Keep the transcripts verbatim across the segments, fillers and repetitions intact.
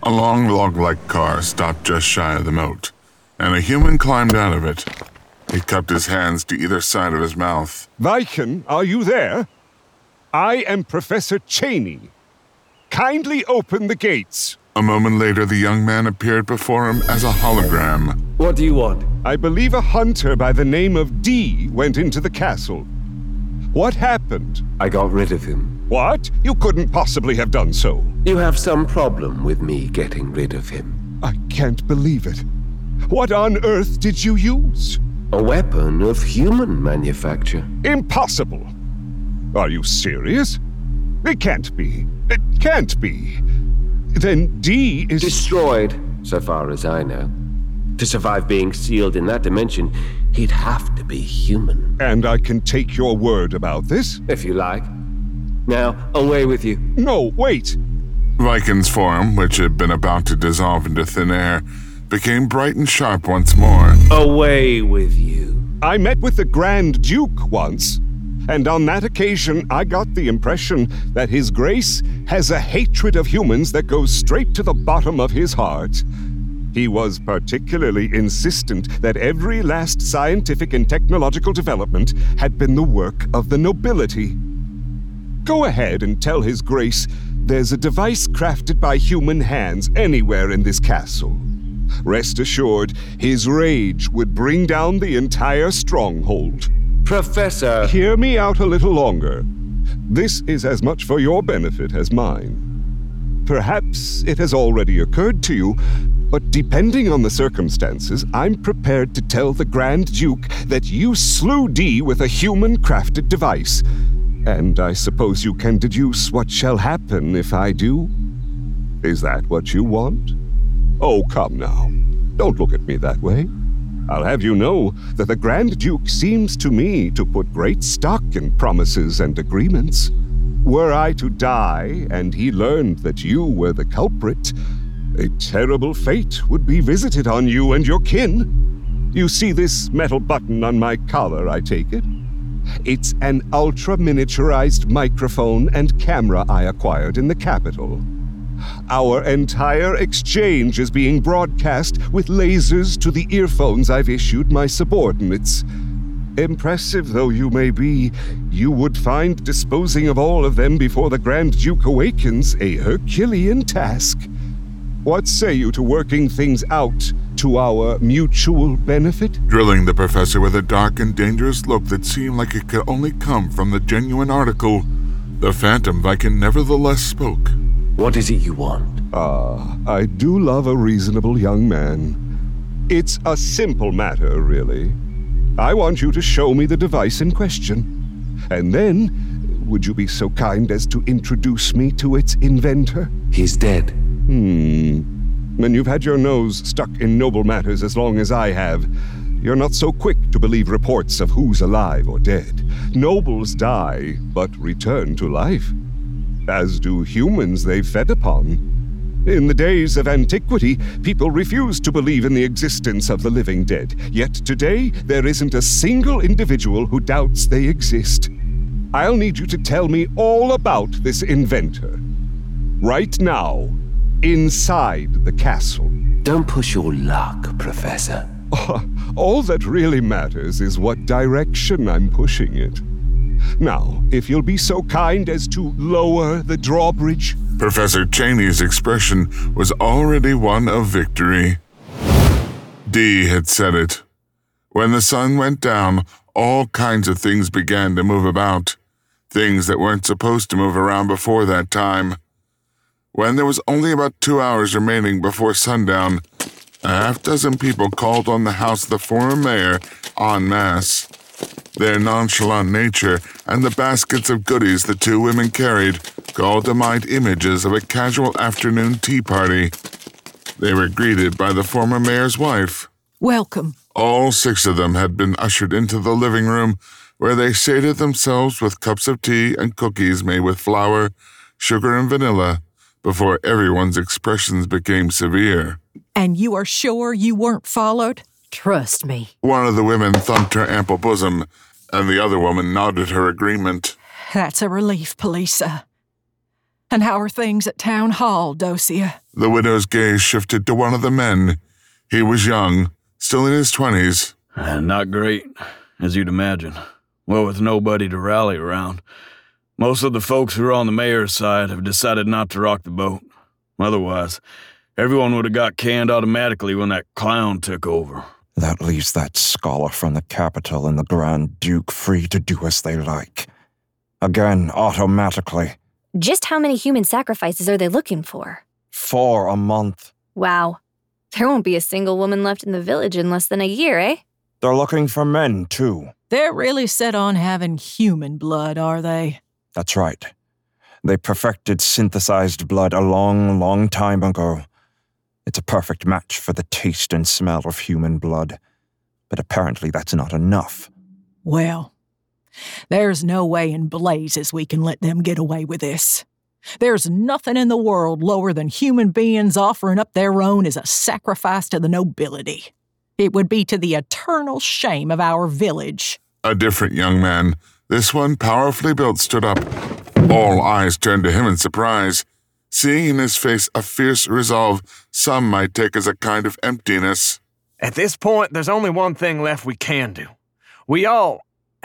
A long log-like car stopped just shy of the moat, and a human climbed out of it. He cupped his hands to either side of his mouth. Viken, are you there? I am Professor Cheney. Kindly open the gates. A moment later, the young man appeared before him as a hologram. What do you want? I believe a hunter by the name of D went into the castle. What happened? I got rid of him. What? You couldn't possibly have done so. You have some problem with me getting rid of him. I can't believe it. What on earth did you use? A weapon of human manufacture. Impossible. Are you serious? It can't be. It can't be. Then D is... Destroyed, so far as I know. To survive being sealed in that dimension, he'd have to be human. And I can take your word about this? If you like. Now, away with you. No, wait. Viken's form, which had been about to dissolve into thin air, became bright and sharp once more. Away with you. I met with the Grand Duke once, and on that occasion I got the impression that His Grace has a hatred of humans that goes straight to the bottom of his heart. He was particularly insistent that every last scientific and technological development had been the work of the nobility. Go ahead and tell His Grace there's a device crafted by human hands anywhere in this castle. Rest assured, his rage would bring down the entire stronghold. Professor! Hear me out a little longer. This is as much for your benefit as mine. Perhaps it has already occurred to you, but depending on the circumstances, I'm prepared to tell the Grand Duke that you slew D with a human-crafted device. And I suppose you can deduce what shall happen if I do? Is that what you want? Oh, come now. Don't look at me that way. I'll have you know that the Grand Duke seems to me to put great stock in promises and agreements. Were I to die and he learned that you were the culprit, a terrible fate would be visited on you and your kin. You see this metal button on my collar, I take it? It's an ultra-miniaturized microphone and camera I acquired in the capital. Our entire exchange is being broadcast with lasers to the earphones I've issued my subordinates. Impressive though you may be, you would find disposing of all of them before the Grand Duke awakens a Herculean task. What say you to working things out to our mutual benefit? Drilling the professor with a dark and dangerous look that seemed like it could only come from the genuine article, the Phantom Viken nevertheless spoke. What is it you want? Ah, I do love a reasonable young man. It's a simple matter, really. I want you to show me the device in question. And then, would you be so kind as to introduce me to its inventor? He's dead. Hmm. When you've had your nose stuck in noble matters as long as I have, you're not so quick to believe reports of who's alive or dead. Nobles die, but return to life. As do humans they've fed upon. In the days of antiquity, people refused to believe in the existence of the living dead. Yet today, there isn't a single individual who doubts they exist. I'll need you to tell me all about this inventor. Right now, inside the castle. Don't push your luck, Professor. All that really matters is what direction I'm pushing it. Now, if you'll be so kind as to lower the drawbridge. Professor Cheney's expression was already one of victory. D had said it. When the sun went down, all kinds of things began to move about. Things that weren't supposed to move around before that time. When there was only about two hours remaining before sundown, a half dozen people called on the house of the former mayor en masse. Their nonchalant nature and the baskets of goodies the two women carried called to mind images of a casual afternoon tea party. They were greeted by the former mayor's wife. Welcome. All six of them had been ushered into the living room, where they sated themselves with cups of tea and cookies made with flour, sugar, and vanilla, before everyone's expressions became severe. And you are sure you weren't followed? Trust me. One of the women thumped her ample bosom, and the other woman nodded her agreement. That's a relief, Polisa. And how are things at Town Hall, Dosia? The widow's gaze shifted to one of the men. He was young, still in his twenties. Uh, not great, as you'd imagine. Well, with nobody to rally around. Most of the folks who are on the mayor's side have decided not to rock the boat. Otherwise, everyone would have got canned automatically when that clown took over. That leaves that scholar from the capital and the Grand Duke free to do as they like. Again, automatically. Just how many human sacrifices are they looking for? Four a month. Wow. There won't be a single woman left in the village in less than a year, eh? They're looking for men, too. They're really set on having human blood, are they? That's right. They perfected synthesized blood a long, long time ago. It's a perfect match for the taste and smell of human blood. But apparently that's not enough. Well, there's no way in blazes we can let them get away with this. There's nothing in the world lower than human beings offering up their own as a sacrifice to the nobility. It would be to the eternal shame of our village. A different young man, this one powerfully built, stood up. All eyes turned to him in surprise, seeing in his face a fierce resolve some might take as a kind of emptiness. At this point, there's only one thing left we can do. We all...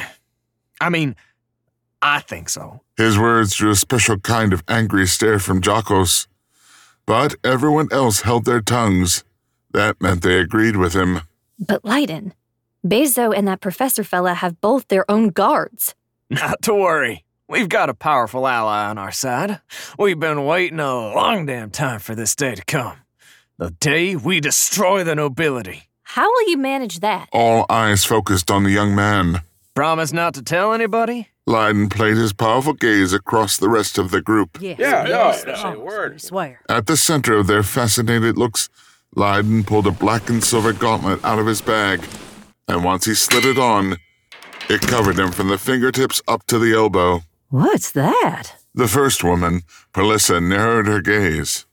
I mean, I think so. His words drew a special kind of angry stare from Jocos. But everyone else held their tongues. That meant they agreed with him. But Leiden, Bezo and that professor fella have both their own guards. Not to worry. We've got a powerful ally on our side. We've been waiting a long damn time for this day to come. The day we destroy the nobility. How will you manage that? All eyes focused on the young man. Promise not to tell anybody? Leiden played his powerful gaze across the rest of the group. Yes. Yeah, yes, no, yes, say a word. I swear. At the center of their fascinated looks, Leiden pulled a black and silver gauntlet out of his bag, and once he slid it on, it covered him from the fingertips up to the elbow. What's that? The first woman, Perlissa, narrowed her gaze.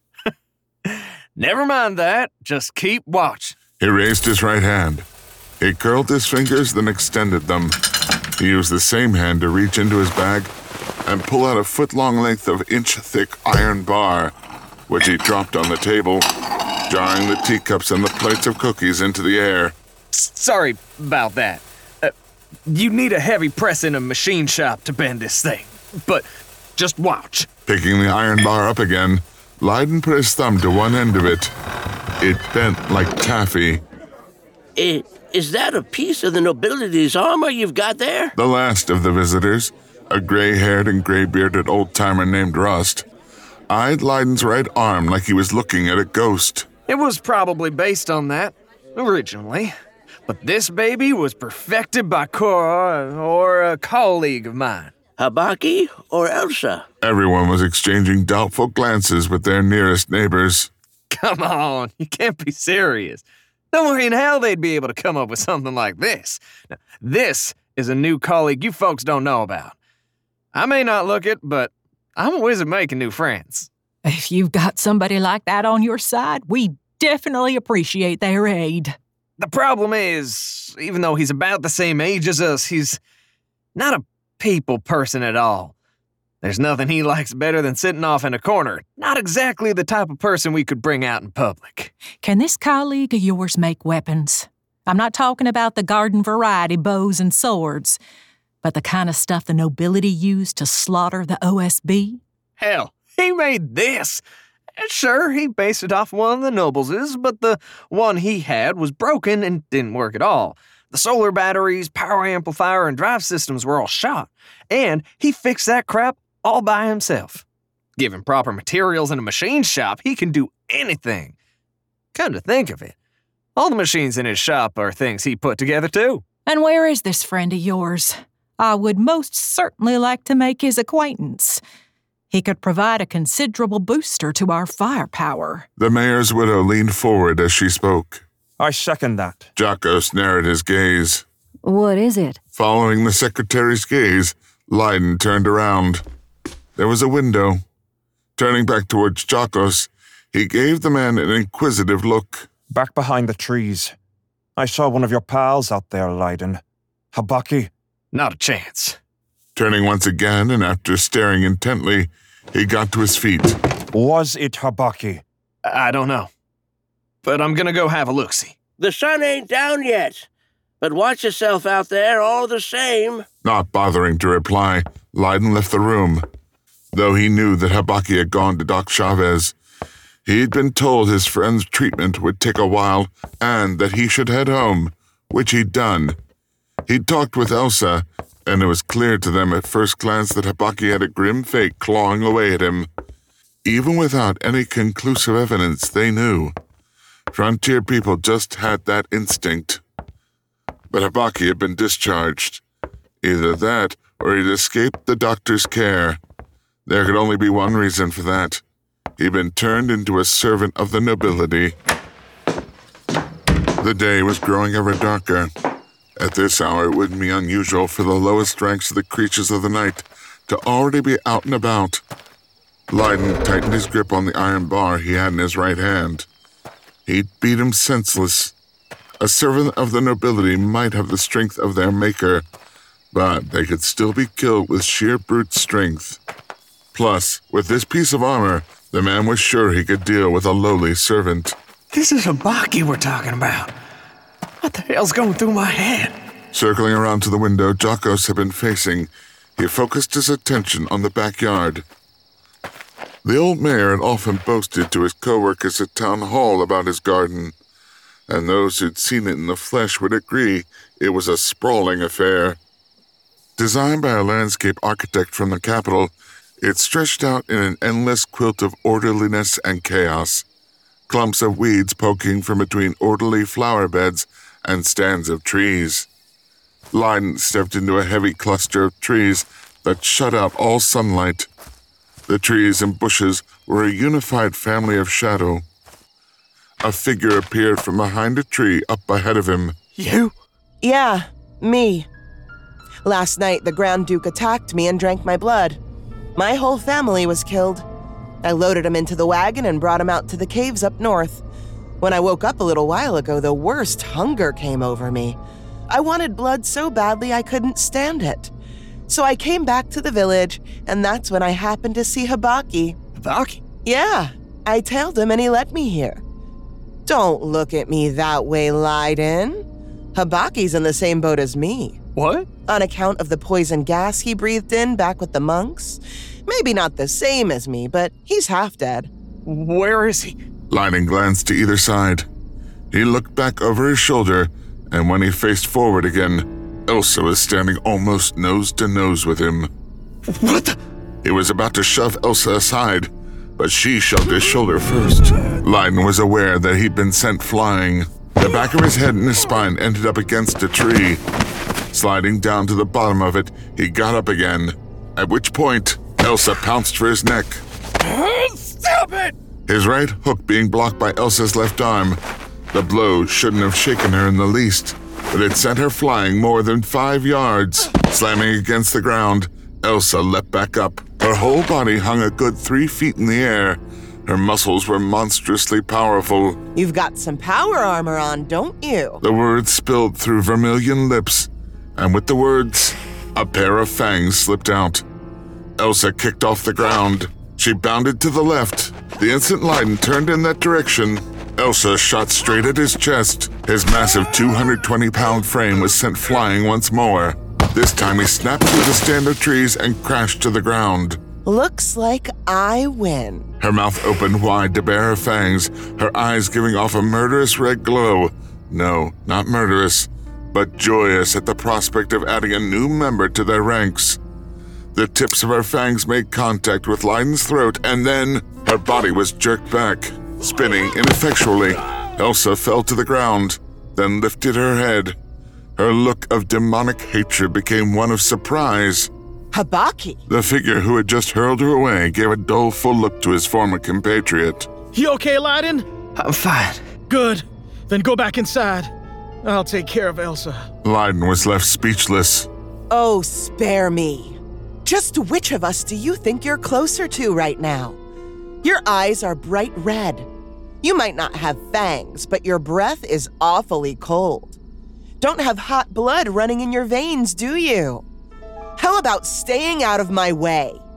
Never mind that. Just keep watch. He raised his right hand. He curled his fingers, then extended them. He used the same hand to reach into his bag and pull out a foot-long length of inch-thick iron bar, which he dropped on the table, jarring the teacups and the plates of cookies into the air. Sorry about that. Uh, you need a heavy press in a machine shop to bend this thing. But just watch. Picking the iron bar up again, Leiden put his thumb to one end of it. It bent like taffy. It, is that a piece of the nobility's armor you've got there? The last of the visitors, a gray-haired and gray-bearded old-timer named Rust, eyed Leiden's right arm like he was looking at a ghost. It was probably based on that, originally. But this baby was perfected by Cora or a colleague of mine. Habaki or Elsa? Everyone was exchanging doubtful glances with their nearest neighbors. Come on, you can't be serious. No way in hell they'd be able to come up with something like this. Now, this is a new colleague you folks don't know about. I may not look it, but I'm a whiz at making new friends. If you've got somebody like that on your side, we definitely appreciate their aid. The problem is, even though he's about the same age as us, he's not a people person at all. There's nothing he likes better than sitting off in a corner. Not exactly the type of person we could bring out in public. Can this colleague of yours make weapons? I'm not talking about the garden variety bows and swords, but the kind of stuff the nobility used to slaughter the O S B? Hell, he made this. Sure, he based it off one of the nobles', but the one he had was broken and didn't work at all. The solar batteries, power amplifier, and drive systems were all shot, and he fixed that crap all by himself. Given proper materials in a machine shop, he can do anything. Come to think of it, all the machines in his shop are things he put together too. And where is this friend of yours? I would most certainly like to make his acquaintance. He could provide a considerable booster to our firepower. The mayor's widow leaned forward as she spoke. I second that. Jocos narrowed his gaze. What is it? Following the secretary's gaze, Leiden turned around. There was a window. Turning back towards Jocos, he gave the man an inquisitive look. Back behind the trees. I saw one of your pals out there, Leiden. Habaki? Not a chance. Turning once again, and after staring intently, He got to his feet. Was it Habaki? I don't know. But I'm gonna go have a look-see. The sun ain't down yet, but watch yourself out there all the same. Not bothering to reply, Leiden left the room. Though he knew that Habaki had gone to Doc Chavez, he'd been told his friend's treatment would take a while and that he should head home, which he'd done. He'd talked with Elsa, and it was clear to them at first glance that Habaki had a grim fate clawing away at him. Even without any conclusive evidence, they knew. Frontier people just had that instinct. But Habaki had been discharged. Either that, or he'd escaped the doctor's care. There could only be one reason for that. He'd been turned into a servant of the nobility. The day was growing ever darker. At this hour, it wouldn't be unusual for the lowest ranks of the creatures of the night to already be out and about. Leiden tightened his grip on the iron bar he had in his right hand. He'd beat him senseless. A servant of the nobility might have the strength of their maker, but they could still be killed with sheer brute strength. Plus, with this piece of armor, the man was sure he could deal with a lowly servant. This is Habaki we're talking about. What the hell's going through my head? Circling around to the window Jocos had been facing, he focused his attention on the backyard. The old mayor had often boasted to his co-workers at town hall about his garden, and those who'd seen it in the flesh would agree it was a sprawling affair. Designed by a landscape architect from the capital, it stretched out in an endless quilt of orderliness and chaos, clumps of weeds poking from between orderly flower beds and stands of trees. Leiden stepped into a heavy cluster of trees that shut out all sunlight. The trees and bushes were a unified family of shadow. A figure appeared from behind a tree up ahead of him. You? Yeah, me. Last night, the Grand Duke attacked me and drank my blood. My whole family was killed. I loaded him into the wagon and brought him out to the caves up north. When I woke up a little while ago, the worst hunger came over me. I wanted blood so badly I couldn't stand it. So I came back to the village, and that's when I happened to see Habaki. Habaki? Yeah, I tailed him and he led me here. Don't look at me that way, Leiden. Habaki's in the same boat as me. What? On account of the poison gas he breathed in back with the monks. Maybe not the same as me, but he's half dead. Where is he? Leiden glanced to either side. He looked back over his shoulder, and when he faced forward again, Elsa was standing almost nose to nose with him. What the? He was about to shove Elsa aside, but she shoved his shoulder first. Leiden was aware that he'd been sent flying. The back of his head and his spine ended up against a tree. Sliding down to the bottom of it, he got up again, at which point Elsa pounced for his neck. Stop it! His right hook being blocked by Elsa's left arm. The blow shouldn't have shaken her in the least, but it sent her flying more than five yards. Slamming against the ground, Elsa leapt back up. Her whole body hung a good three feet in the air. Her muscles were monstrously powerful. You've got some power armor on, don't you? The words spilled through vermilion lips, and with the words, a pair of fangs slipped out. Elsa kicked off the ground. She bounded to the left. The instant Leiden turned in that direction, Elsa shot straight at his chest. His massive two hundred twenty pound frame was sent flying once more. This time he snapped through the stand of trees and crashed to the ground. Looks like I win. Her mouth opened wide to bare her fangs, her eyes giving off a murderous red glow. No, not murderous, but joyous at the prospect of adding a new member to their ranks. The tips of her fangs made contact with Leiden's throat, and then her body was jerked back. Spinning ineffectually, Elsa fell to the ground, then lifted her head. Her look of demonic hatred became one of surprise. Habaki! The figure who had just hurled her away gave a doleful look to his former compatriot. You okay, Leiden? I'm fine. Good. Then go back inside. I'll take care of Elsa. Leiden was left speechless. Oh, spare me. Just which of us do you think you're closer to right now? Your eyes are bright red. You might not have fangs, but your breath is awfully cold. Don't have hot blood running in your veins, do you? How about staying out of my way?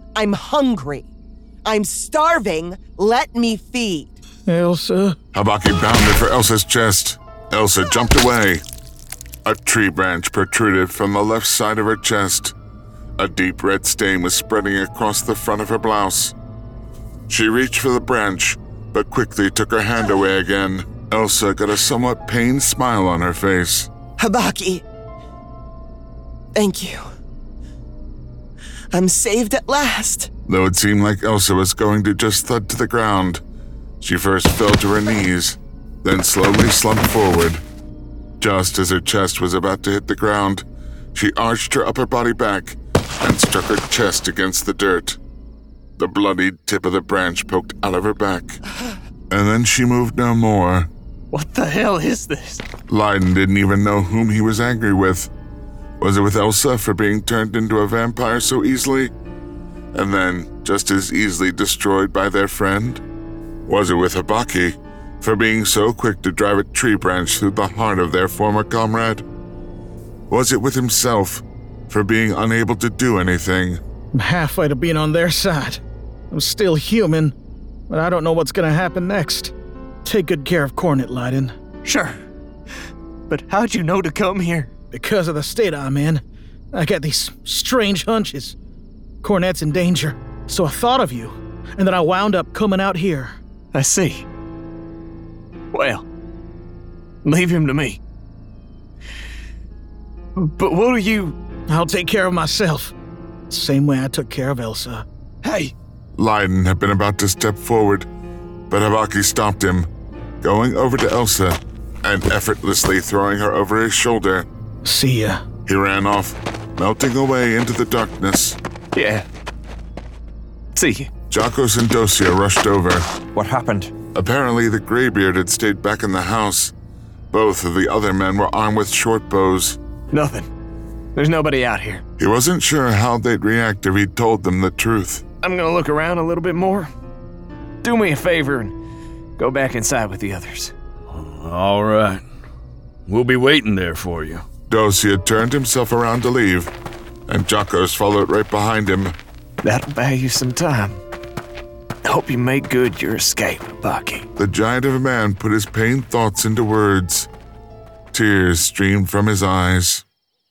I'm hungry. I'm starving. Let me feed. Elsa? Habaki bounded for Elsa's chest. Elsa jumped away. A tree branch protruded from the left side of her chest. A deep red stain was spreading across the front of her blouse. She reached for the branch, but quickly took her hand away again. Elsa got a somewhat pained smile on her face. Habaki. Thank you. I'm saved at last. Though it seemed like Elsa was going to just thud to the ground, she first fell to her knees, then slowly slumped forward. Just as her chest was about to hit the ground, she arched her upper body back and struck her chest against the dirt. The bloodied tip of the branch poked out of her back, and then she moved no more. What the hell is this? Leiden didn't even know whom he was angry with. Was it with Elsa for being turned into a vampire so easily, and then just as easily destroyed by their friend? Was it with Habaki for being so quick to drive a tree branch through the heart of their former comrade? Was it with himself for being unable to do anything? I'm halfway to being on their side. I'm still human, but I don't know what's gonna happen next. Take good care of Cornet, Leiden. Sure. But how'd you know to come here? Because of the state I'm in. I got these strange hunches. Cornet's in danger, so I thought of you, and then I wound up coming out here. I see. Well, leave him to me. But what are you... I'll take care of myself. Same way I took care of Elsa. Hey! Leiden had been about to step forward, but Habaki stopped him, going over to Elsa and effortlessly throwing her over his shoulder. See ya. He ran off, melting away into the darkness. Yeah. See you. Jacos and Dosia rushed over. What happened? Apparently, the Greybeard had stayed back in the house. Both of the other men were armed with short bows. Nothing. There's nobody out here. He wasn't sure how they'd react if he'd told them the truth. I'm gonna look around a little bit more. Do me a favor and go back inside with the others. All right. We'll be waiting there for you. Dosia turned himself around to leave, and Jacos followed right behind him. That'll buy you some time. Hope you make good your escape, Bucky. The giant of a man put his pained thoughts into words. Tears streamed from his eyes.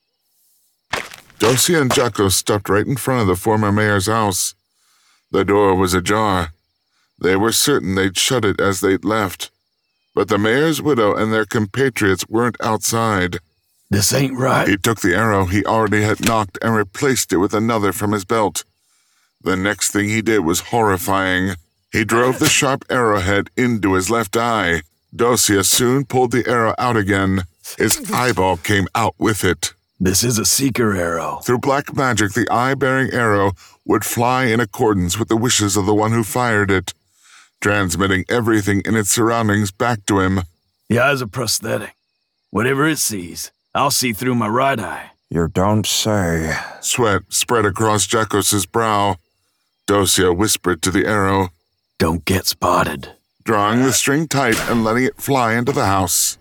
Dosia and Jacos stopped right in front of the former mayor's house. The door was ajar. They were certain they'd shut it as they'd left. But the mayor's widow and their compatriots weren't outside. This ain't right. He took the arrow he already had knocked and replaced it with another from his belt. The next thing he did was horrifying. He drove the sharp arrowhead into his left eye. Dosia soon pulled the arrow out again. His eyeball came out with it. This is a seeker arrow. Through black magic, the eye-bearing arrow would fly in accordance with the wishes of the one who fired it, transmitting everything in its surroundings back to him. The eye's a prosthetic. Whatever it sees, I'll see through my right eye. You don't say. Sweat spread across Jacos's brow. Dosia whispered to the arrow, "Don't get spotted." Drawing the string tight and letting it fly into the house.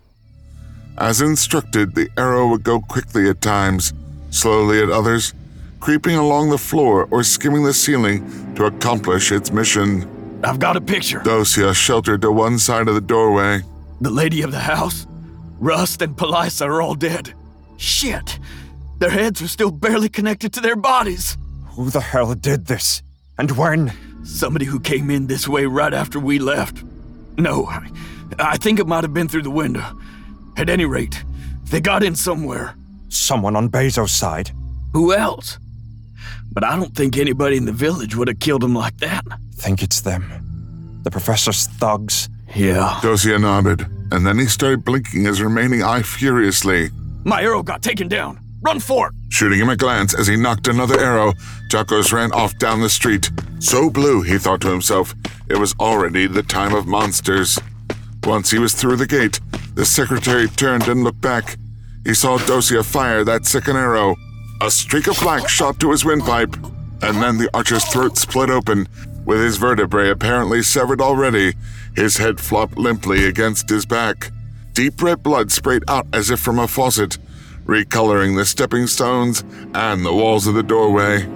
As instructed, the arrow would go quickly at times, slowly at others, creeping along the floor or skimming the ceiling to accomplish its mission. I've got a picture. Dosia sheltered to one side of the doorway. The lady of the house, Rust and Palisa are all dead. Shit! Their heads are still barely connected to their bodies. Who the hell did this? And when? Somebody who came in this way right after we left. No, I, I think it might have been through the window. At any rate, they got in somewhere. Someone on Bezos' side? Who else? But I don't think anybody in the village would have killed him like that. Think it's them. The professor's thugs. Yeah. Dosia nodded, and then he started blinking his remaining eye furiously. My arrow got taken down. Run for it! Shooting him a glance as he knocked another arrow, Jacos ran off down the street. So blue, he thought to himself, it was already the time of monsters. Once he was through the gate, the secretary turned and looked back. He saw Dosia fire that second arrow. A streak of black shot to his windpipe, and then the archer's throat split open. With his vertebrae apparently severed already, his head flopped limply against his back. Deep red blood sprayed out as if from a faucet, recoloring the stepping stones and the walls of the doorway.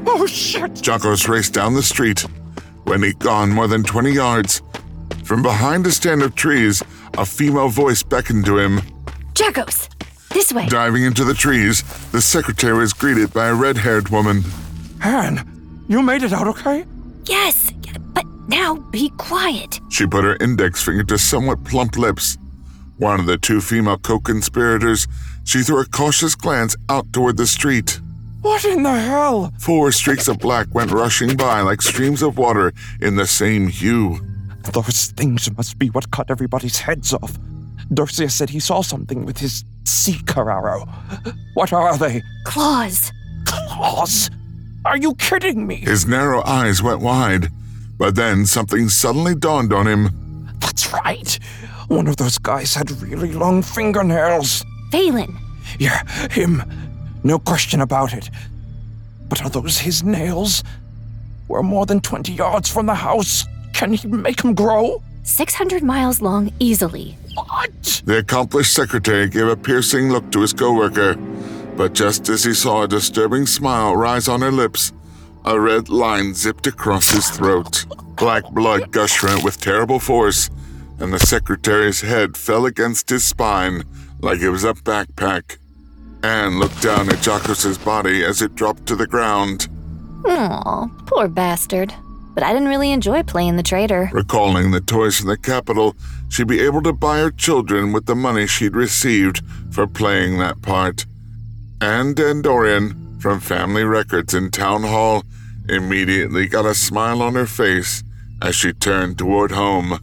Oh, shit! Jocos raced down the street. When he'd gone more than twenty yards, from behind a stand of trees, a female voice beckoned to him. Jocos, this way. Diving into the trees, the secretary was greeted by a red-haired woman. Anne, you made it out okay? Yes, but now be quiet. She put her index finger to somewhat plump lips. One of the two female co-conspirators, she threw a cautious glance out toward the street. What in the hell? Four streaks of black went rushing by like streams of water in the same hue. Those things must be what cut everybody's heads off. Dorcia said he saw something with his seeker arrow. What are they? Claws. Claws? Are you kidding me? His narrow eyes went wide, but then something suddenly dawned on him. That's right. One of those guys had really long fingernails. Phelan. Yeah, him. No question about it. But are those his nails? We're more than twenty yards from the house. Can he make them grow? six hundred miles long easily. What? The accomplished secretary gave a piercing look to his coworker, but just as he saw a disturbing smile rise on her lips, a red line zipped across his throat. Black blood gushed from it with terrible force, and the secretary's head fell against his spine like it was a backpack. Anne looked down at Jocos's body as it dropped to the ground. Aw, poor bastard. But I didn't really enjoy playing the traitor. Recalling the toys from the capital, she'd be able to buy her children with the money she'd received for playing that part. Anne Dandorian, from family records in Town Hall, immediately got a smile on her face as she turned toward home.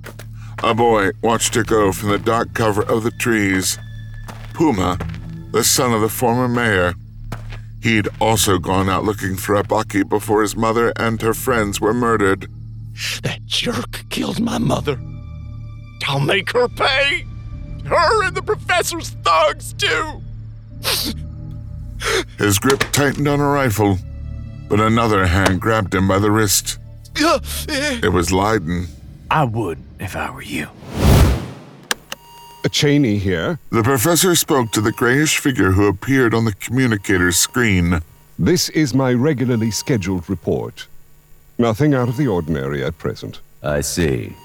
A boy watched her go from the dark cover of the trees. Puma, the son of the former mayor. He'd also gone out looking for Abaki before his mother and her friends were murdered. That jerk killed my mother. I'll make her pay. Her and the professor's thugs, too. His grip tightened on a rifle, but another hand grabbed him by the wrist. It was Leiden. I would if I were you. A Cheney here. The professor spoke to the grayish figure who appeared on the communicator's screen. This is my regularly scheduled report. Nothing out of the ordinary at present. I see.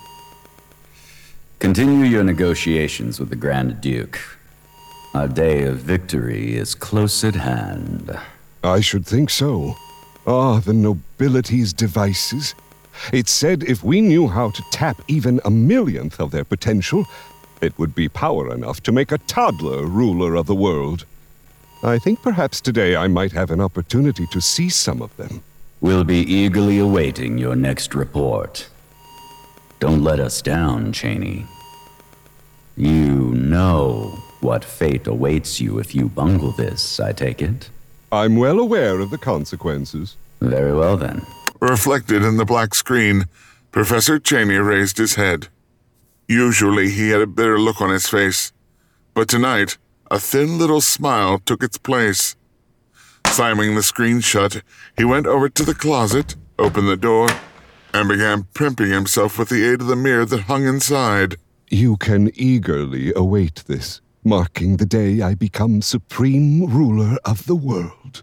Continue your negotiations with the Grand Duke. Our day of victory is close at hand. I should think so. Ah, the nobility's devices. It's said if we knew how to tap even a millionth of their potential, it would be power enough to make a toddler ruler of the world. I think perhaps today I might have an opportunity to see some of them. We'll be eagerly awaiting your next report. Don't let us down, Cheney. You know what fate awaits you if you bungle this, I take it? I'm well aware of the consequences. Very well, then. Reflected in the black screen, Professor Cheney raised his head. Usually he had a bitter look on his face, but tonight a thin little smile took its place. Slamming the screen shut, he went over to the closet, opened the door, and began primping himself with the aid of the mirror that hung inside. You can eagerly await this, marking the day I become supreme ruler of the world.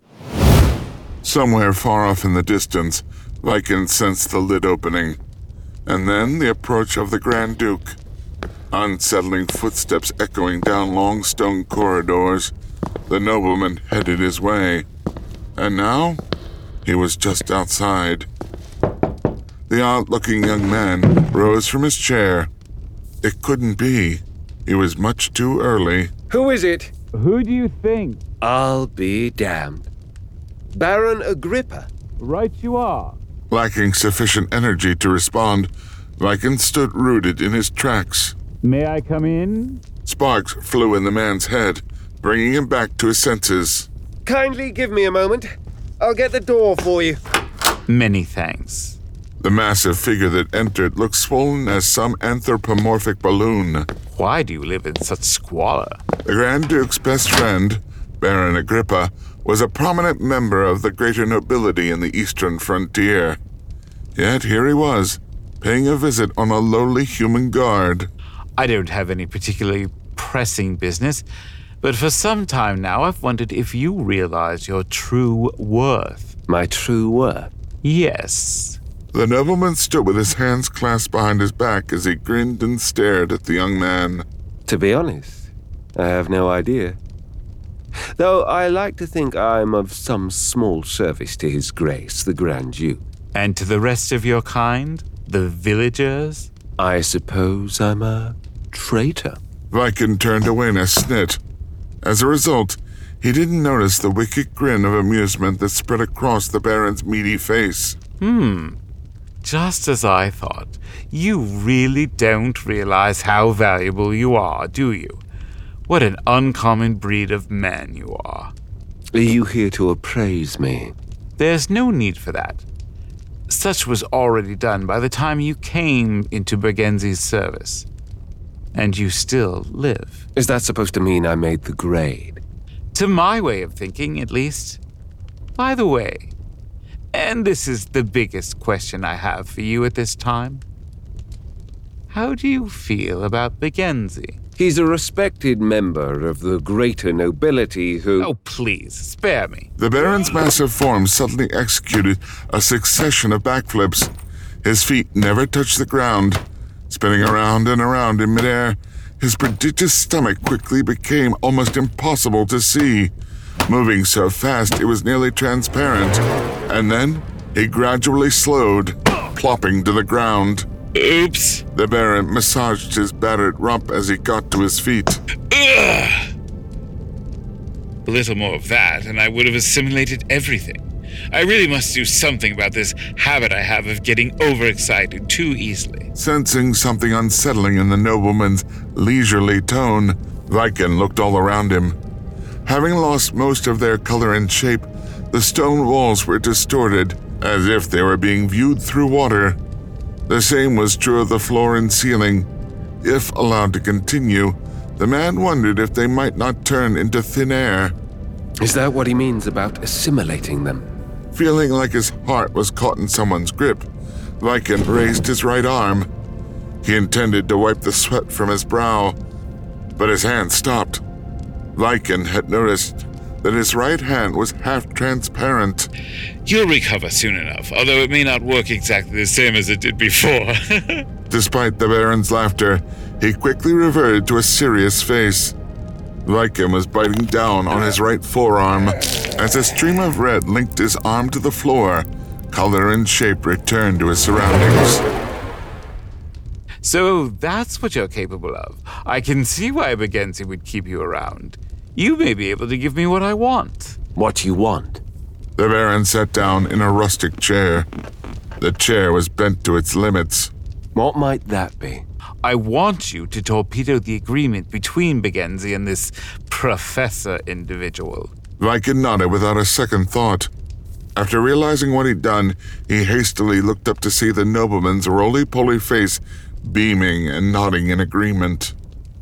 Somewhere far off in the distance, Lycan sensed the lid opening. And then the approach of the Grand Duke. Unsettling footsteps echoing down long stone corridors, the nobleman headed his way. And now, he was just outside. The odd-looking young man rose from his chair. It couldn't be. He was much too early. Who is it? Who do you think? I'll be damned. Baron Agrippa. Right you are. Lacking sufficient energy to respond, Lycan stood rooted in his tracks. May I come in? Sparks flew in the man's head, bringing him back to his senses. Kindly give me a moment. I'll get the door for you. Many thanks. The massive figure that entered looked swollen as some anthropomorphic balloon. Why do you live in such squalor? The Grand Duke's best friend, Baron Agrippa, was a prominent member of the greater nobility in the eastern frontier. Yet here he was, paying a visit on a lowly human guard. I don't have any particularly pressing business, but for some time now I've wondered if you realize your true worth. My true worth? Yes. The nobleman stood with his hands clasped behind his back as he grinned and stared at the young man. To be honest, I have no idea. Though I like to think I'm of some small service to His Grace, the Grand Duke. And to the rest of your kind? The villagers? I suppose I'm a traitor. Viken turned away in a snit. As a result, he didn't notice the wicked grin of amusement that spread across the Baron's meaty face. Hmm. Just as I thought. You really don't realize how valuable you are, do you? What an uncommon breed of man you are. Are you here to appraise me? There's no need for that. Such was already done by the time you came into Bergenzi's service. And you still live. Is that supposed to mean I made the grade? To my way of thinking, at least. By the way, and this is the biggest question I have for you at this time, how do you feel about Bergenzi? He's a respected member of the greater nobility who... Oh, please, spare me. The Baron's massive form suddenly executed a succession of backflips. His feet never touched the ground. Spinning around and around in midair, his prodigious stomach quickly became almost impossible to see. Moving so fast it was nearly transparent. And then he gradually slowed, plopping to the ground. Oops. The Baron massaged his battered rump as he got to his feet. Ugh. A little more of that, and I would have assimilated everything. I really must do something about this habit I have of getting overexcited too easily. Sensing something unsettling in the nobleman's leisurely tone, Viken looked all around him. Having lost most of their color and shape, the stone walls were distorted, as if they were being viewed through water. The same was true of the floor and ceiling. If allowed to continue, the man wondered if they might not turn into thin air. Is that what he means about assimilating them? Feeling like his heart was caught in someone's grip, Viken raised his right arm. He intended to wipe the sweat from his brow, but his hand stopped. Viken had noticed that his right hand was half transparent. You'll recover soon enough, although it may not work exactly the same as it did before. Despite the Baron's laughter, he quickly reverted to a serious face. Viken was biting down on his right forearm. As a stream of red linked his arm to the floor, color and shape returned to his surroundings. So that's what you're capable of. I can see why Bergenzi would keep you around. You may be able to give me what I want. What you want? The Baron sat down in a rustic chair. The chair was bent to its limits. What might that be? I want you to torpedo the agreement between Bergenzi and this professor individual. Viken nodded without a second thought. After realizing what he'd done, he hastily looked up to see the nobleman's roly-poly face beaming and nodding in agreement.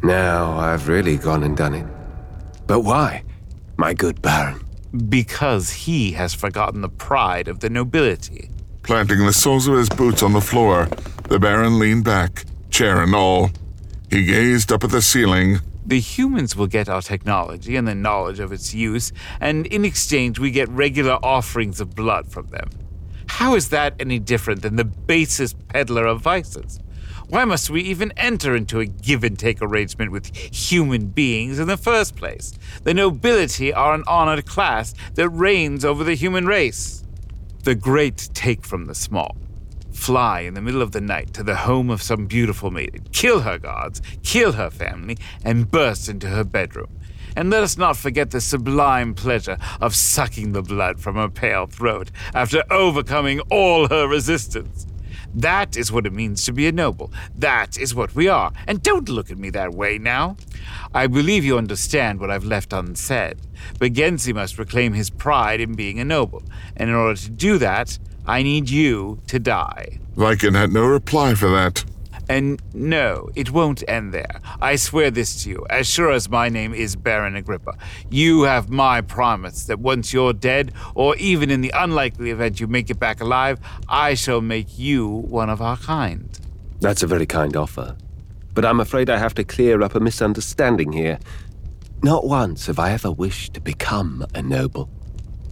Now I've really gone and done it. But why, my good Baron? Because he has forgotten the pride of the nobility. Planting the soles of his boots on the floor, the Baron leaned back, chair and all. He gazed up at the ceiling. The humans will get our technology and the knowledge of its use, and in exchange we get regular offerings of blood from them. How is that any different than the basest peddler of vices? Why must we even enter into a give-and-take arrangement with human beings in the first place? The nobility are an honored class that reigns over the human race. The great take from the small. Fly in the middle of the night to the home of some beautiful maiden, kill her guards, kill her family, and burst into her bedroom. And let us not forget the sublime pleasure of sucking the blood from her pale throat after overcoming all her resistance. That is what it means to be a noble. That is what we are. And don't look at me that way now. I believe you understand what I've left unsaid. Bergenzi must reclaim his pride in being a noble. And in order to do that, I need you to die. Viken had no reply for that. And no, it won't end there. I swear this to you, as sure as my name is Baron Agrippa. You have my promise that once you're dead, or even in the unlikely event you make it back alive, I shall make you one of our kind. That's a very kind offer. But I'm afraid I have to clear up a misunderstanding here. Not once have I ever wished to become a noble.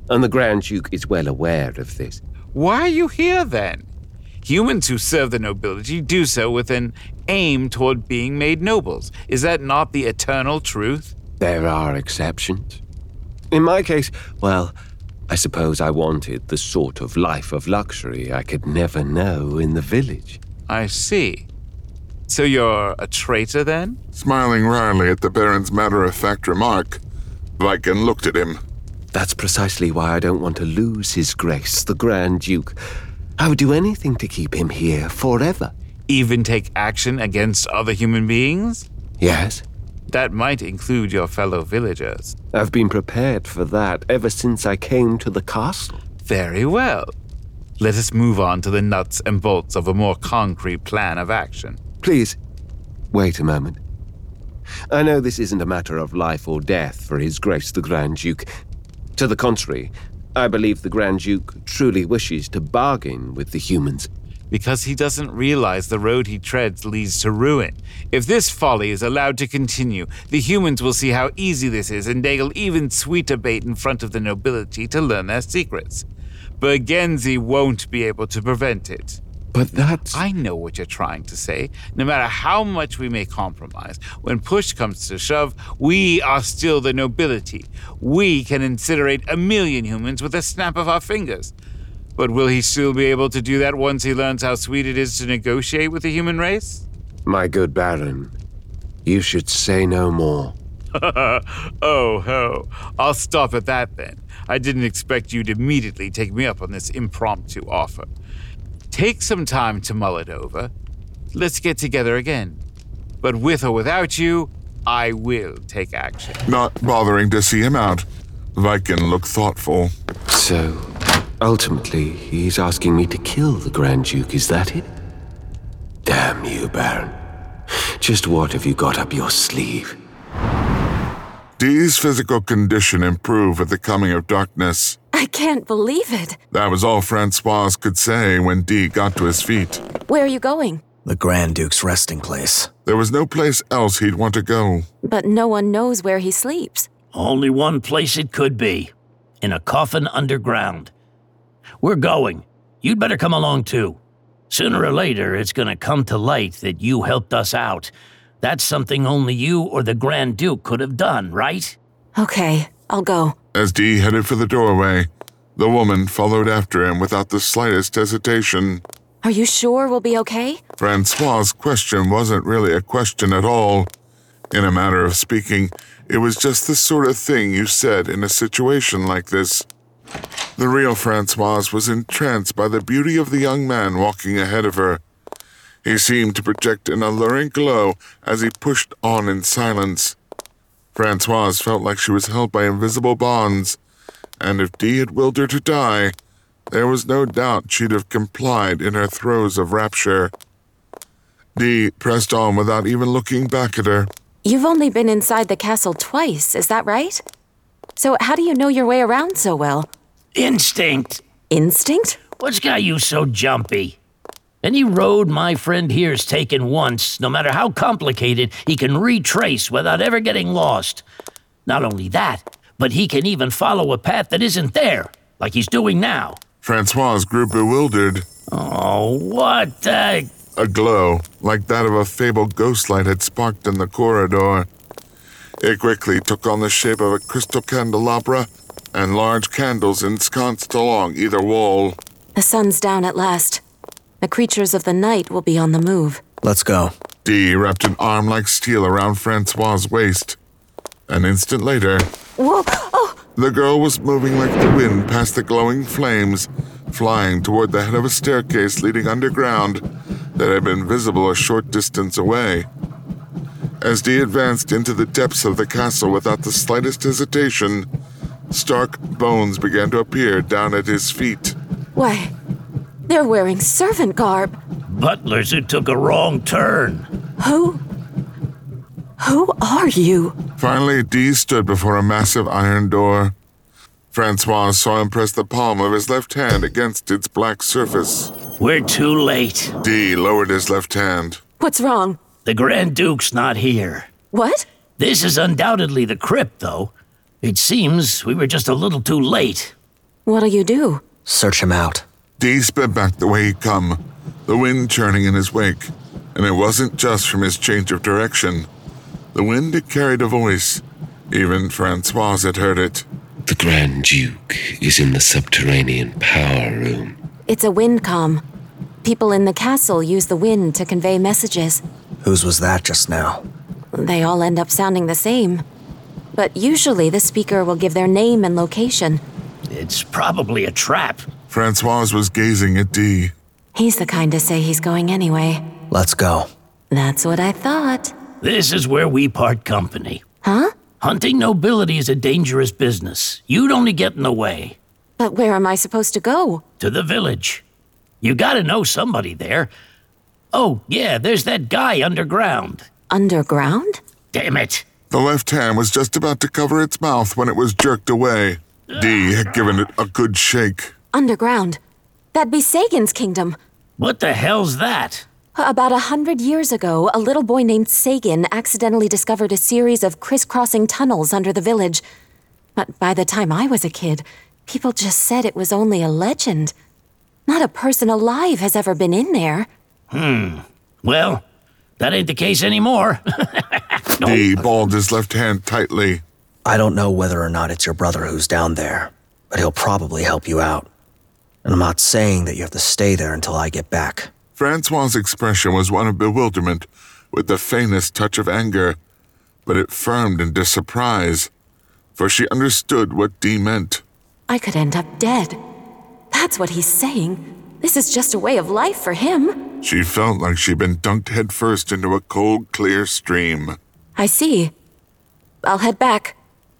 and the Grand Duke is well aware of this. Why are you here, then? Humans who serve the nobility do so with an aim toward being made nobles. Is that not the eternal truth? There are exceptions. In my case, well, I suppose I wanted the sort of life of luxury I could never know in the village. I see. So you're a traitor, then? Smiling wryly at the Baron's matter-of-fact remark, Viken looked at him. That's precisely why I don't want to lose His Grace, the Grand Duke. I would do anything to keep him here forever. Even take action against other human beings? Yes. That might include your fellow villagers. I've been prepared for that ever since I came to the castle. Very well. Let us move on to the nuts and bolts of a more concrete plan of action. Please, wait a moment. I know this isn't a matter of life or death for His Grace the Grand Duke. To the contrary, I believe the Grand Duke truly wishes to bargain with the humans. Because he doesn't realize the road he treads leads to ruin. If this folly is allowed to continue, the humans will see how easy this is and dangle even sweeter bait in front of the nobility to learn their secrets. Bergenzi won't be able to prevent it. But that's... I know what you're trying to say. No matter how much we may compromise, when push comes to shove, we are still the nobility. We can incinerate a million humans with a snap of our fingers. But will he still be able to do that once he learns how sweet it is to negotiate with the human race? My good Baron, you should say no more. Oh, ho. I'll stop at that then. I didn't expect you to immediately take me up on this impromptu offer. Take some time to mull it over. Let's get together again. But with or without you, I will take action. Not bothering to see him out, Viken looked thoughtful. So, ultimately, he's asking me to kill the Grand Duke, is that it? Damn you, Baron. Just what have you got up your sleeve? Dee's physical condition improved with the coming of darkness. I can't believe it. That was all Francoise could say when Dee got to his feet. Where are you going? The Grand Duke's resting place. There was no place else he'd want to go. But no one knows where he sleeps. Only one place it could be. In a coffin underground. We're going. You'd better come along too. Sooner or later, it's gonna come to light that you helped us out. That's something only you or the Grand Duke could have done, right? Okay, I'll go. As Dee headed for the doorway, the woman followed after him without the slightest hesitation. Are you sure we'll be okay? Francois' question wasn't really a question at all. In a manner of speaking, it was just the sort of thing you said in a situation like this. The real Francoise was entranced by the beauty of the young man walking ahead of her. He seemed to project an alluring glow as he pushed on in silence. Francoise felt like she was held by invisible bonds, and if Dee had willed her to die, there was no doubt she'd have complied in her throes of rapture. Dee pressed on without even looking back at her. You've only been inside the castle twice, is that right? So how do you know your way around so well? Instinct. Instinct? What's got you so jumpy? Any road my friend here's taken once, no matter how complicated, he can retrace without ever getting lost. Not only that, but he can even follow a path that isn't there, like he's doing now. Francoise grew bewildered. Oh, what the... A glow, like that of a fabled ghost light, had sparked in the corridor. It quickly took on the shape of a crystal candelabra and large candles ensconced along either wall. The sun's down at last. The creatures of the night will be on the move. Let's go. Dee wrapped an arm like steel around Francois' waist. An instant later, Whoa! Oh! The girl was moving like the wind past the glowing flames, flying toward the head of a staircase leading underground that had been visible a short distance away. As Dee advanced into the depths of the castle without the slightest hesitation, stark bones began to appear down at his feet. Why, they're wearing servant garb. Butlers who took a wrong turn. Who? Who are you? Finally, Dee stood before a massive iron door. Francois saw him press the palm of his left hand against its black surface. We're too late. Dee lowered his left hand. What's wrong? The Grand Duke's not here. What? This is undoubtedly the crypt, though. It seems we were just a little too late. What'll you do? Search him out. Dee sped back the way he'd come, the wind churning in his wake. And it wasn't just from his change of direction. The wind had carried a voice. Even Francois had heard it. The Grand Duke is in the subterranean power room. It's a windcom. People in the castle use the wind to convey messages. Whose was that just now? They all end up sounding the same. But usually the speaker will give their name and location. It's probably a trap. Francois was gazing at Dee. He's the kind to say he's going anyway. Let's go. That's what I thought. This is where we part company. Huh? Hunting nobility is a dangerous business. You'd only get in the way. But where am I supposed to go? To the village. You gotta know somebody there. Oh, yeah, there's that guy underground. Underground? Damn it. The left hand was just about to cover its mouth when it was jerked away. Dee had given it a good shake. Underground? That'd be Sagan's kingdom. What the hell's that? About a hundred years ago, a little boy named Sagan accidentally discovered a series of crisscrossing tunnels under the village. But by the time I was a kid, people just said it was only a legend. Not a person alive has ever been in there. Hmm. Well, that ain't the case anymore. Dee balled his left hand tightly. I don't know whether or not it's your brother who's down there, but he'll probably help you out. And I'm not saying that you have to stay there until I get back. Francois' expression was one of bewilderment, with the faintest touch of anger, but it firmed into surprise, for she understood what Dee meant. I could end up dead. That's what he's saying. This is just a way of life for him. She felt like she'd been dunked headfirst into a cold, clear stream. I see. I'll head back.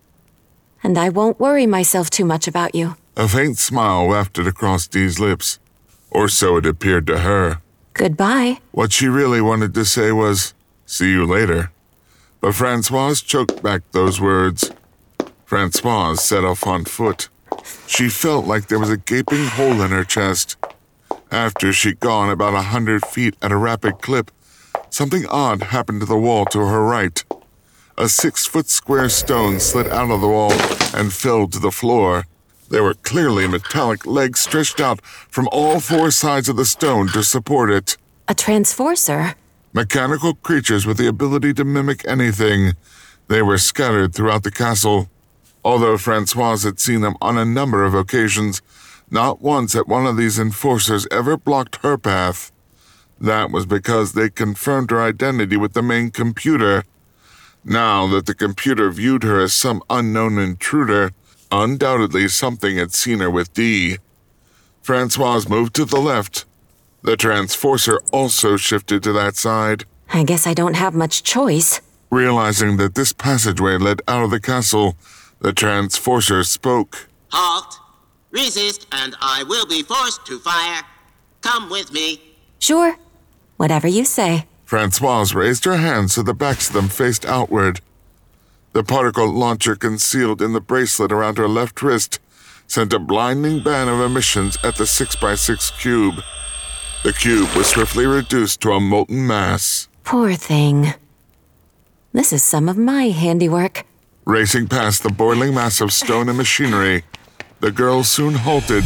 And I won't worry myself too much about you. A faint smile wafted across Dee's lips, or so it appeared to her. Goodbye. What she really wanted to say was, see you later. But Francois choked back those words. Francois set off on foot. She felt like there was a gaping hole in her chest. After she'd gone about a hundred feet at a rapid clip, something odd happened to the wall to her right. A six-foot square stone slid out of the wall and fell to the floor. There were clearly metallic legs stretched out from all four sides of the stone to support it. A transforcer? Mechanical creatures with the ability to mimic anything. They were scattered throughout the castle. Although Francois had seen them on a number of occasions, not once had one of these enforcers ever blocked her path. That was because they confirmed her identity with the main computer. Now that the computer viewed her as some unknown intruder, undoubtedly something had seen her with Dee. Francois moved to the left. The transforcer also shifted to that side. I guess I don't have much choice. Realizing that this passageway led out of the castle, the transforcer spoke. Halt! Resist, and I will be forced to fire. Come with me. Sure. Whatever you say. Francois raised her hands so the backs of them faced outward. The particle launcher concealed in the bracelet around her left wrist sent a blinding band of emissions at the six by six cube. The cube was swiftly reduced to a molten mass. Poor thing. This is some of my handiwork. Racing past the boiling mass of stone and machinery, the girl soon halted.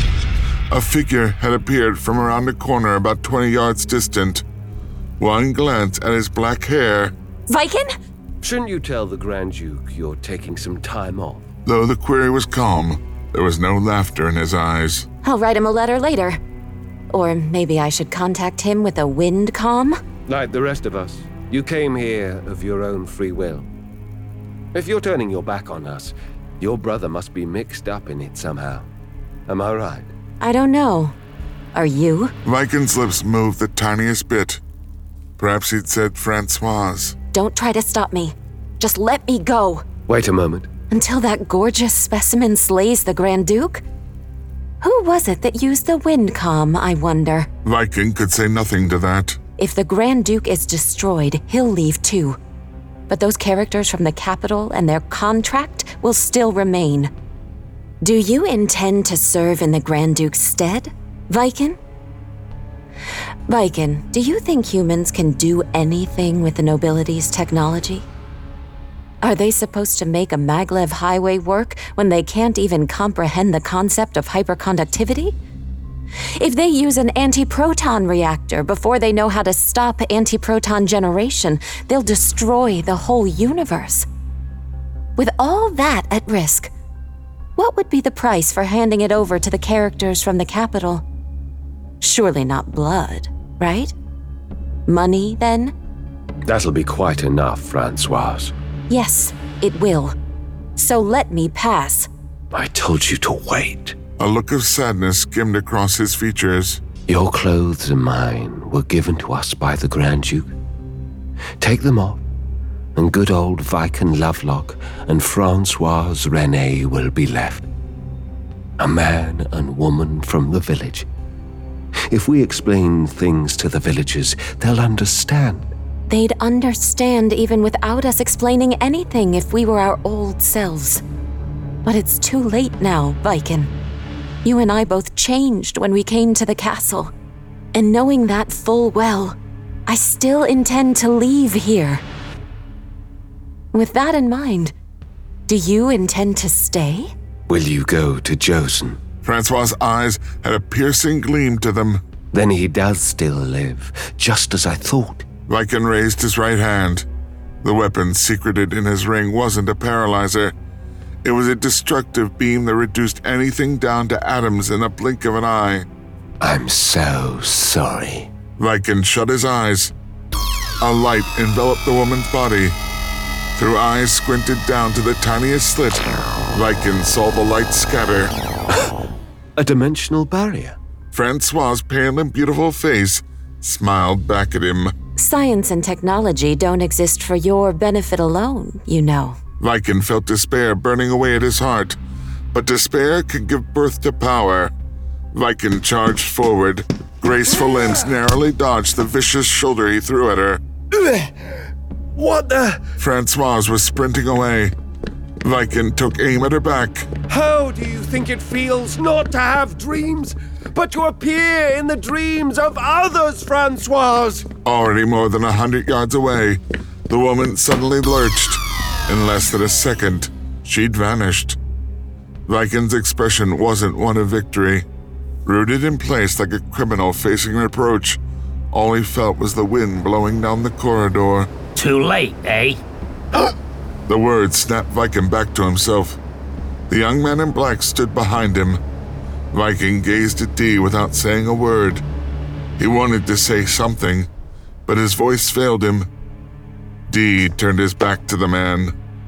A figure had appeared from around a corner about twenty yards distant. One glance at his black hair. Viken? Shouldn't you tell the Grand Duke you're taking some time off? Though the query was calm, there was no laughter in his eyes. I'll write him a letter later. Or maybe I should contact him with a windcom? Like the rest of us, you came here of your own free will. If you're turning your back on us, your brother must be mixed up in it somehow. Am I right? I don't know. Are you? Viken's lips moved the tiniest bit. Perhaps he'd said Francois. Don't try to stop me. Just let me go. Wait a moment. Until that gorgeous specimen slays the Grand Duke? Who was it that used the windcom, I wonder? Viken could say nothing to that. If the Grand Duke is destroyed, he'll leave too. But those characters from the capital and their contract will still remain. Do you intend to serve in the Grand Duke's stead, Viken? Viken, do you think humans can do anything with the nobility's technology? Are they supposed to make a maglev highway work when they can't even comprehend the concept of hyperconductivity? If they use an antiproton reactor before they know how to stop antiproton generation, they'll destroy the whole universe. With all that at risk, what would be the price for handing it over to the characters from the capital? Surely not blood, right? Money, then? That'll be quite enough, Francoise. Yes, it will. So let me pass. I told you to wait. A look of sadness skimmed across his features. Your clothes and mine were given to us by the Grand Duke. Take them off, and good old Viken Lovelock and Francoise René will be left. A man and woman from the village. If we explain things to the villagers, they'll understand. They'd understand even without us explaining anything if we were our old selves. But it's too late now, Viken. You and I both changed when we came to the castle. And knowing that full well, I still intend to leave here. With that in mind, do you intend to stay? Will you go to Josen? Francois' eyes had a piercing gleam to them. Then he does still live, just as I thought. Viken raised his right hand. The weapon secreted in his ring wasn't a paralyzer. It was a destructive beam that reduced anything down to atoms in a blink of an eye. I'm so sorry. Viken shut his eyes. A light enveloped the woman's body. Through eyes squinted down to the tiniest slit, Viken saw the light scatter. A dimensional barrier. Francois' pale and beautiful face smiled back at him. Science and technology don't exist for your benefit alone, you know. Viken felt despair burning away at his heart, but despair can give birth to power. Viken charged forward. Graceful limbs narrowly dodged the vicious shoulder he threw at her. What the? Francoise was sprinting away. Viken took aim at her back. How do you think it feels not to have dreams, but to appear in the dreams of others, Francoise? Already more than a hundred yards away, the woman suddenly lurched. In less than a second, she'd vanished. Viken's expression wasn't one of victory. Rooted in place like a criminal facing reproach, all he felt was the wind blowing down the corridor. Too late, eh? The words snapped Viken back to himself. The young man in black stood behind him. Viken gazed at Dee without saying a word. He wanted to say something, but his voice failed him. Dee turned his back to the man.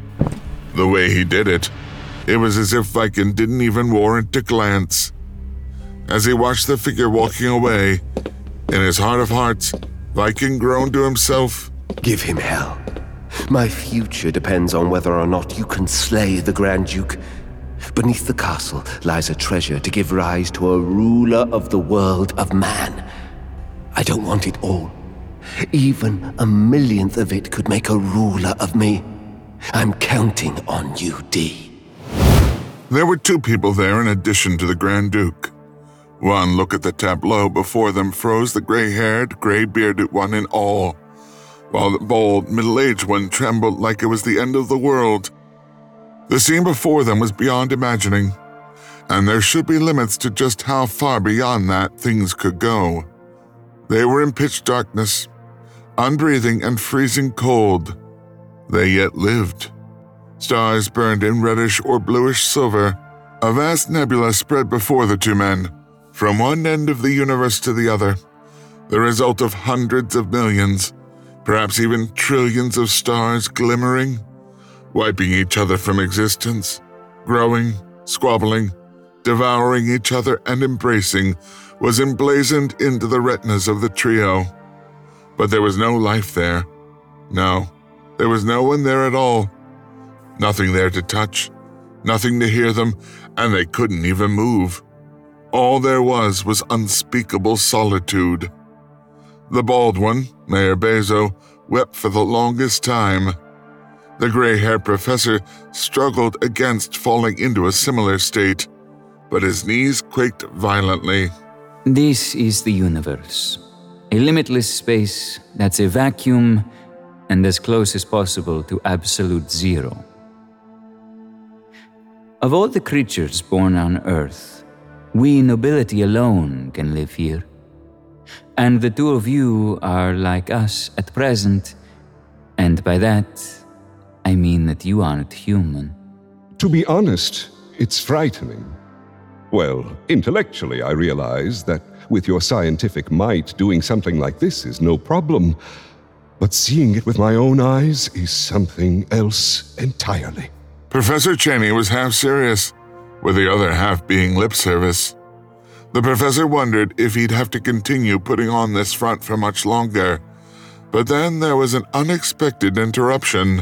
The way he did it, it was as if Viken didn't even warrant a glance. As he watched the figure walking away, in his heart of hearts, Viken groaned to himself, "Give him hell. My future depends on whether or not you can slay the Grand Duke. Beneath the castle lies a treasure to give rise to a ruler of the world of man. I don't want it all. Even a millionth of it could make a ruler of me. I'm counting on you, Dee." There were two people there in addition to the Grand Duke. One look at the tableau before them froze the gray-haired, gray-bearded one in awe, while the bold, middle-aged one trembled like it was the end of the world. The scene before them was beyond imagining, and there should be limits to just how far beyond that things could go. They were in pitch darkness, unbreathing and freezing cold. They yet lived. Stars burned in reddish or bluish silver. A vast nebula spread before the two men, from one end of the universe to the other, the result of hundreds of millions, perhaps even trillions of stars glimmering, wiping each other from existence, growing, squabbling, devouring each other and embracing, was emblazoned into the retinas of the trio. But there was no life there. No, there was no one there at all. Nothing there to touch, nothing to hear them, and they couldn't even move. All there was was unspeakable solitude. The bald one, Mayor Bezo, wept for the longest time. The gray-haired professor struggled against falling into a similar state, but his knees quaked violently. This is the universe. A limitless space that's a vacuum and as close as possible to absolute zero. Of all the creatures born on Earth, we nobility alone can live here. And the two of you are like us at present, and by that, I mean that you aren't human. To be honest, it's frightening. Well, intellectually, I realize that with your scientific might, doing something like this is no problem. But seeing it with my own eyes is something else entirely. Professor Cheney was half serious, with the other half being lip service. The professor wondered if he'd have to continue putting on this front for much longer. But then there was an unexpected interruption.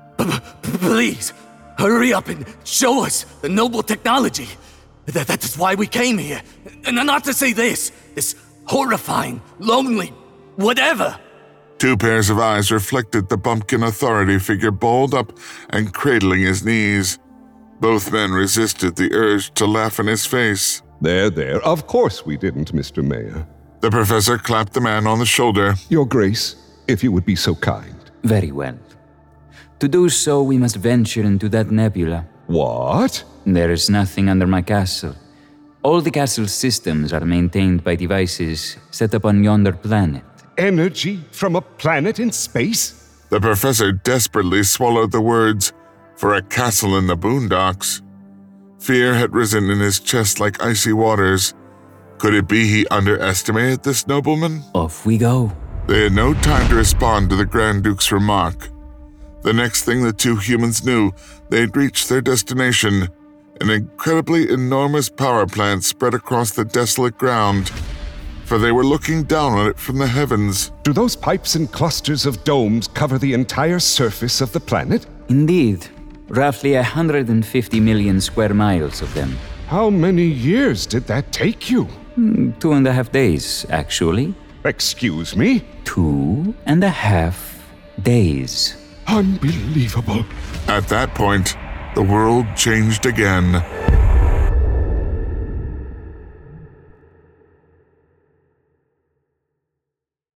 Please, hurry up and show us the noble technology. That, that is why we came here. And not to say this, this horrifying, lonely, whatever. Two pairs of eyes reflected the bumpkin authority figure balled up and cradling his knees. Both men resisted the urge to laugh in his face. There, there. Of course we didn't, Mister Mayor. The professor clapped the man on the shoulder. Your Grace, if you would be so kind. Very well. To do so, we must venture into that nebula. What? There is nothing under my castle. All the castle's systems are maintained by devices set up on yonder planet. Energy from a planet in space? The professor desperately swallowed the words, for a castle in the boondocks. Fear had risen in his chest like icy waters. Could it be he underestimated this nobleman? Off we go. They had no time to respond to the Grand Duke's remark. The next thing the two humans knew, they'd reached their destination, an incredibly enormous power plant spread across the desolate ground, for they were looking down on it from the heavens. Do those pipes and clusters of domes cover the entire surface of the planet? Indeed. Roughly one hundred fifty million square miles of them. How many years did that take you? Mm, two and a half days, actually. Excuse me? Two and a half days. Unbelievable. At that point, the world changed again.